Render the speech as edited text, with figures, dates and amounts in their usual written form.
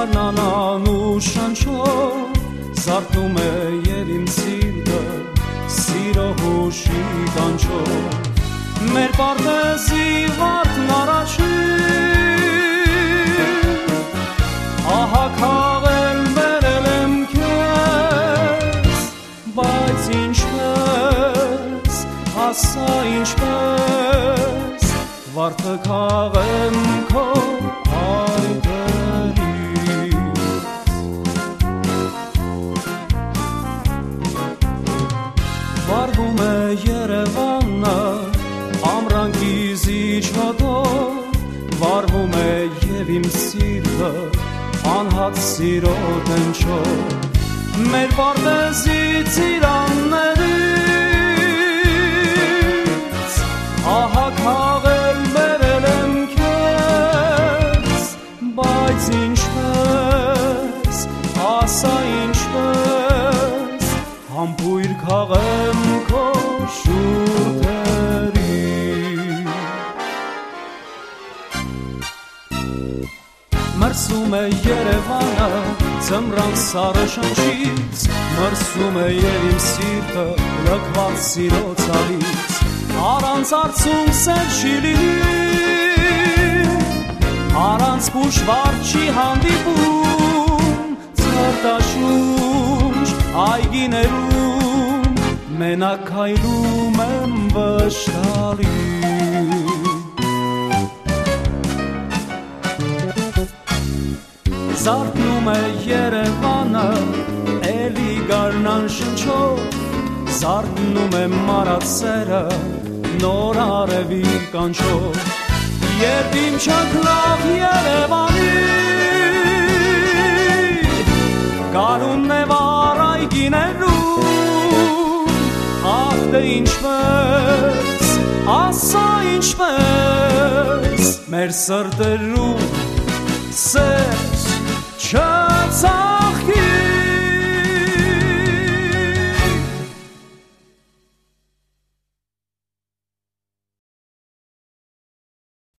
գարնանան ու շնչով զարթնում է եւ իմ սիրտը սիրո հուշի կանչով մեր պարտեզի վարդն առաջին ահա քաղել վերել եմ քեզ բայց ինչպես ասա ինչպես վարդը քաղեմ քո Վարվում է Երևանը ամրանքի զիջհոտով վարվում է և իմ սիրտը անհատ սիրո դենչով մեր պարտեզի ծիրաններից ահա քաղել բերել եմ քեզ բայց ինչպես ասա ինչպես համբույր քաղեմ քո շուրթերին մրսում է Երևանը ձմռան սառը շնչից մրսում է և իմ սիրտը լքված սիրո ցավից առանց արցունք սեր չի լինի առանց փուշվար չի հանդիպում ցրտաշունչ այգիներում մենակ քայլում եմ վշտալի Զարթնում է Երևանը էլի գարնան շնչով զարթնում է մարած սերը նոր արևի կանչով երբ իմ չակլավ Երևանի գարունն է վար այգիներում ախ դե ինչպես ասա ինչպես մեր սրտերում սեր